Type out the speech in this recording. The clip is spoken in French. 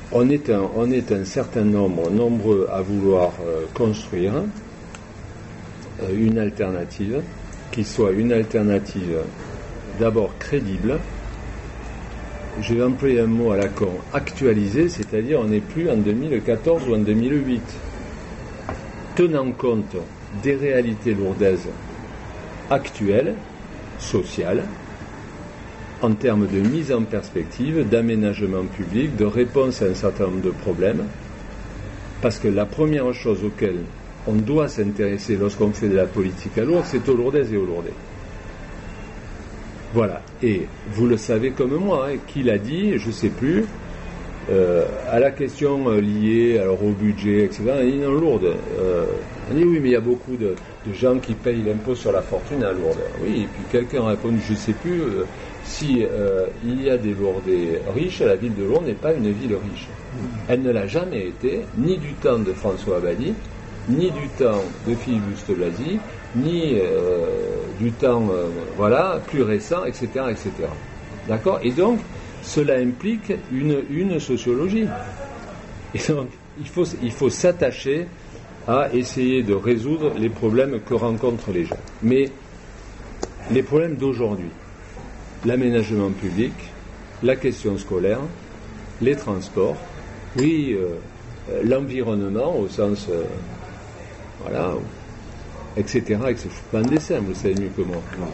on est un certain nombreux à vouloir construire une alternative qui soit une alternative d'abord crédible. Je vais employer un mot à la con, actualisé, c'est-à-dire on n'est plus en 2014 ou en 2008. Tenant compte des réalités lourdaises actuelles, sociales, en termes de mise en perspective, d'aménagement public, de réponse à un certain nombre de problèmes, parce que la première chose auquel on doit s'intéresser lorsqu'on fait de la politique à Lourdes, c'est aux Lourdaises et aux Lourdais. Voilà, et vous le savez comme moi, qui l'a dit, je ne sais plus, à la question liée alors au budget, etc., on dit non, Lourdes, on dit oui, mais il y a beaucoup de gens qui payent l'impôt sur la fortune à Lourdes. Oui, et puis quelqu'un a répondu, je ne sais plus, si il y a des Lourdais riches, la ville de Lourdes n'est pas une ville riche. Elle ne l'a jamais été, ni du temps de François Abadie, ni du temps de Philippe Douste-Blazy, ni du temps plus récent, etc., etc. D'accord ? Et donc, cela implique une sociologie. Et donc, il faut s'attacher à essayer de résoudre les problèmes que rencontrent les gens. Mais les problèmes d'aujourd'hui, l'aménagement public, la question scolaire, les transports, oui, l'environnement au sens... etc., etc. Je ne suis pas un dessin, vous le savez mieux que moi.